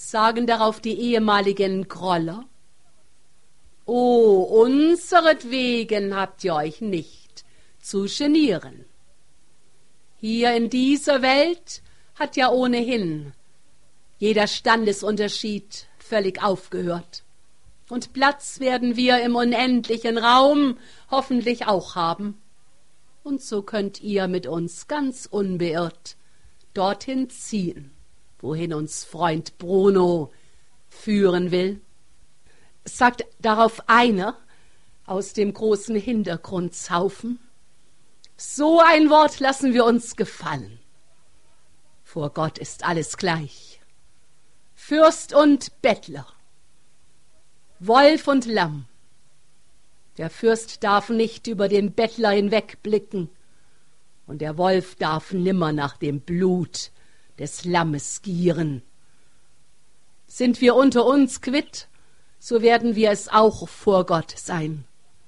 sagen darauf die ehemaligen Groller. »O, unseretwegen habt ihr euch nicht zu genieren. Hier in dieser Welt hat ja ohnehin jeder Standesunterschied völlig aufgehört. Und Platz werden wir im unendlichen Raum hoffentlich auch haben. Und so könnt ihr mit uns ganz unbeirrt dorthin ziehen, wohin uns Freund Bruno führen will«, sagt darauf einer aus dem großen Hintergrundshaufen. »So ein Wort lassen wir uns gefallen. Vor Gott ist alles gleich. Fürst und Bettler, Wolf und Lamm. Der Fürst darf nicht über den Bettler hinwegblicken, und der Wolf darf nimmer nach dem Blut des Lammes gieren. Sind wir unter uns quitt, so werden wir es auch vor Gott sein.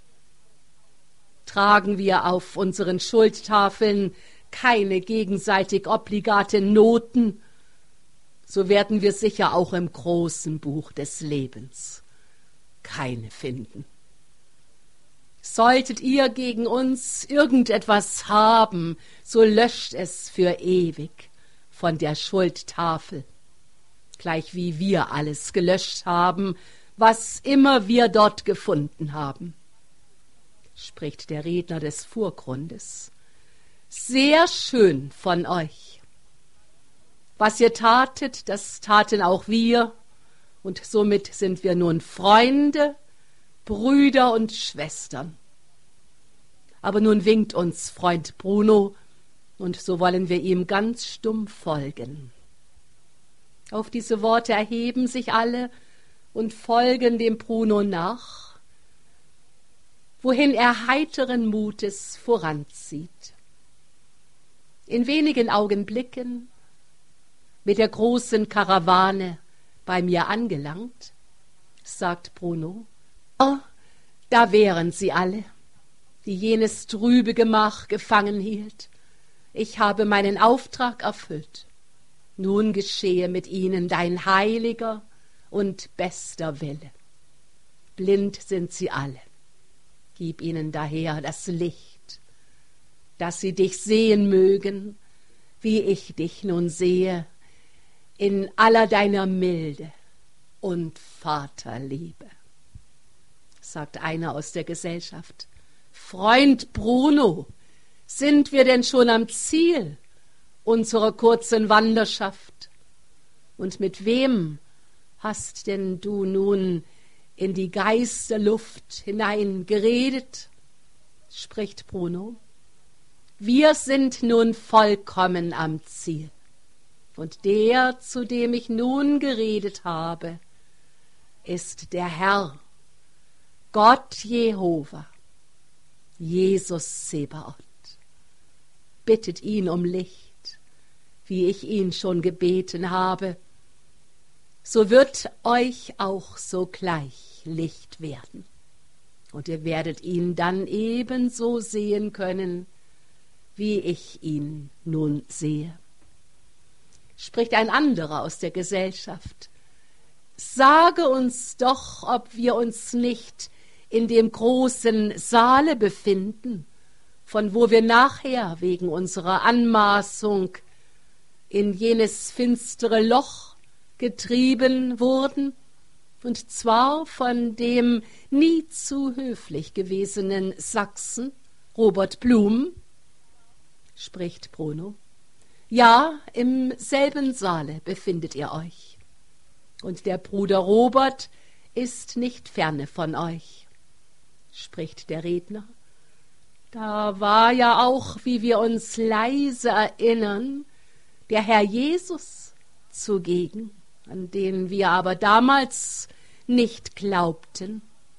Tragen wir auf unseren Schuldtafeln keine gegenseitig obligate Noten, so werden wir sicher auch im großen Buch des Lebens keine finden. Solltet ihr gegen uns irgendetwas haben, so löscht es für ewig von der Schuldtafel, gleich wie wir alles gelöscht haben, was immer wir dort gefunden haben«, spricht der Redner des Vorgrundes. »Sehr schön von euch. Was ihr tatet, das taten auch wir, und somit sind wir nun Freunde, Brüder und Schwestern. Aber nun winkt uns Freund Bruno, und so wollen wir ihm ganz stumm folgen.« Auf diese Worte erheben sich alle und folgen dem Bruno nach, wohin er heiteren Mutes voranzieht. In wenigen Augenblicken, mit der großen Karawane bei mir angelangt, sagt Bruno, »Oh, da wären sie alle, die jenes trübe Gemach gefangen hielt. Ich habe meinen Auftrag erfüllt. Nun geschehe mit ihnen dein heiliger und bester Wille. Blind sind sie alle. Gib ihnen daher das Licht, dass sie dich sehen mögen, wie ich dich nun sehe, in aller deiner Milde und Vaterliebe«, sagt einer aus der Gesellschaft. »Freund Bruno, sind wir denn schon am Ziel unserer kurzen Wanderschaft? Und mit wem hast denn du nun in die Geisterluft hinein geredet?«, spricht Bruno. »Wir sind nun vollkommen am Ziel. Und der, zu dem ich nun geredet habe, ist der Herr, Gott Jehova, Jesus Zebaoth. Bittet ihn um Licht, wie ich ihn schon gebeten habe, so wird euch auch sogleich Licht werden. Und ihr werdet ihn dann ebenso sehen können, wie ich ihn nun sehe.« Spricht ein anderer aus der Gesellschaft. »Sage uns doch, ob wir uns nicht in dem großen Saale befinden, von wo wir nachher wegen unserer Anmaßung in jenes finstere Loch getrieben wurden, und zwar von dem nie zu höflich gewesenen Sachsen Robert Blum«, spricht Bruno. »Ja, im selben Saale befindet ihr euch. Und der Bruder Robert ist nicht ferne von euch«, spricht der Redner. »Da war ja auch, wie wir uns leise erinnern, der Herr Jesus zugegen, an den wir aber damals nicht glaubten.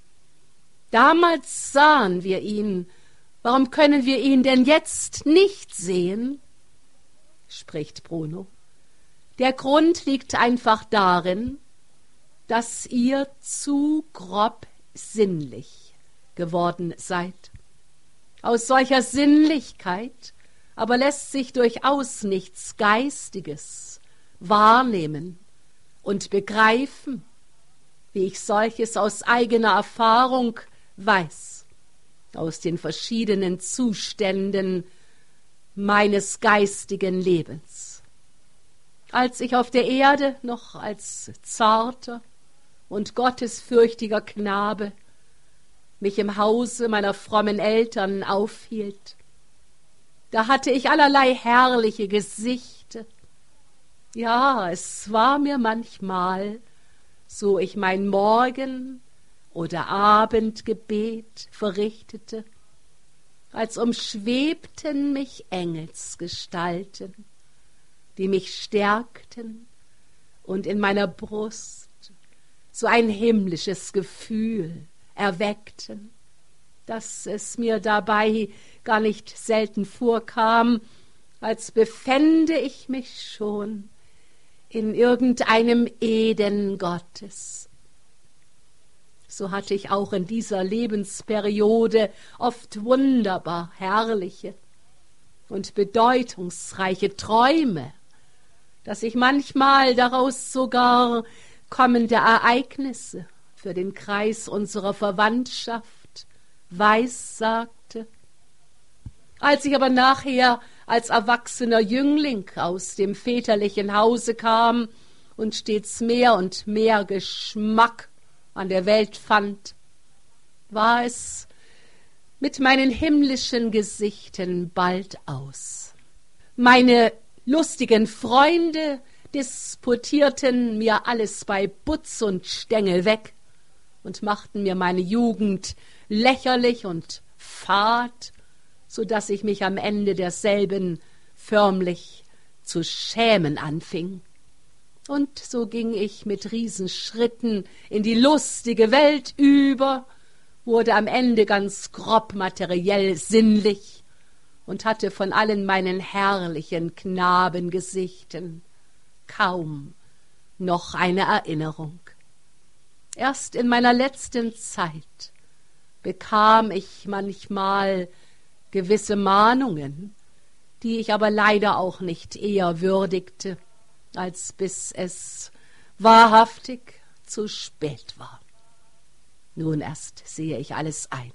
Damals sahen wir ihn, warum können wir ihn denn jetzt nicht sehen?«, spricht Bruno. »Der Grund liegt einfach darin, dass ihr zu grob sinnlich geworden seid. Aus solcher Sinnlichkeit aber lässt sich durchaus nichts Geistiges wahrnehmen und begreifen, wie ich solches aus eigener Erfahrung weiß, aus den verschiedenen Zuständen meines geistigen Lebens. Als ich auf der Erde noch als zarter und gottesfürchtiger Knabe mich im Hause meiner frommen Eltern aufhielt, da hatte ich allerlei herrliche Gesichter. Ja, es war mir manchmal, so ich mein Morgen- oder Abendgebet verrichtete, als umschwebten mich Engelsgestalten, die mich stärkten und in meiner Brust so ein himmlisches Gefühl erweckten, dass es mir dabei gar nicht selten vorkam, als befände ich mich schon in irgendeinem Eden Gottes. So hatte ich auch in dieser Lebensperiode oft wunderbar herrliche und bedeutungsreiche Träume, dass ich manchmal daraus sogar kommende Ereignisse für den Kreis unserer Verwandtschaft weissagte. Als ich aber nachher als erwachsener Jüngling aus dem väterlichen Hause kam und stets mehr und mehr Geschmack an der Welt fand, war es mit meinen himmlischen Gesichten bald aus. Meine lustigen Freunde disputierten mir alles bei Butz und Stängel weg und machten mir meine Jugend lächerlich und fad, so dass ich mich am Ende derselben förmlich zu schämen anfing. Und so ging ich mit Riesenschritten in die lustige Welt über, wurde am Ende ganz grob materiell sinnlich und hatte von allen meinen herrlichen Knabengesichten kaum noch eine Erinnerung. Erst in meiner letzten Zeit bekam ich manchmal gewisse Mahnungen, die ich aber leider auch nicht eher würdigte, als bis es wahrhaftig zu spät war. Nun erst sehe ich alles ein,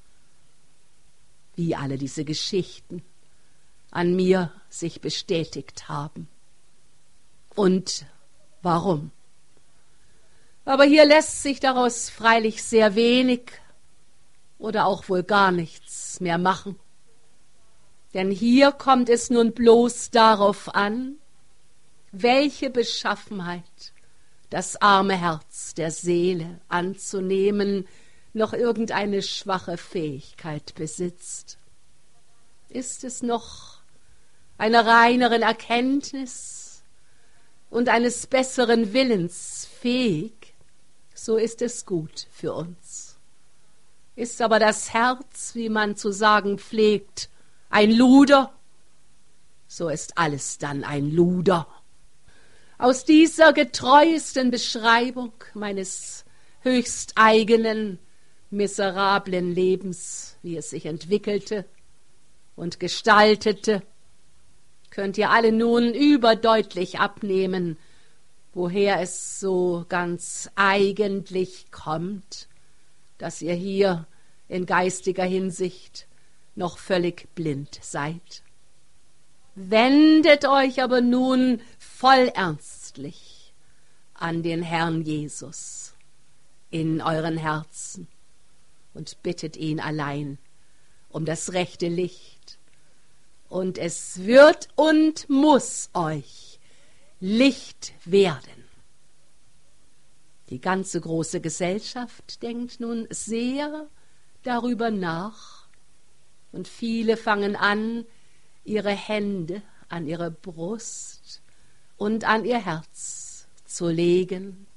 wie alle diese Geschichten an mir sich bestätigt haben. Und warum? Aber hier lässt sich daraus freilich sehr wenig oder auch wohl gar nichts mehr machen. Denn hier kommt es nun bloß darauf an, welche Beschaffenheit das arme Herz der Seele anzunehmen noch irgendeine schwache Fähigkeit besitzt. Ist es noch einer reineren Erkenntnis und eines besseren Willens fähig, so ist es gut für uns. Ist aber das Herz, wie man zu sagen pflegt, ein Luder, so ist alles dann ein Luder. Aus dieser getreuesten Beschreibung meines höchst eigenen, miserablen Lebens, wie es sich entwickelte und gestaltete, könnt ihr alle nun überdeutlich abnehmen, woher es so ganz eigentlich kommt, dass ihr hier in geistiger Hinsicht noch völlig blind seid. Wendet euch aber nun voll ernstlich an den Herrn Jesus in euren Herzen und bittet ihn allein um das rechte Licht. Und es wird und muss euch Licht werden. Die ganze große Gesellschaft denkt nun sehr darüber nach, und viele fangen an, ihre Hände an ihre Brust und an ihr Herz zu legen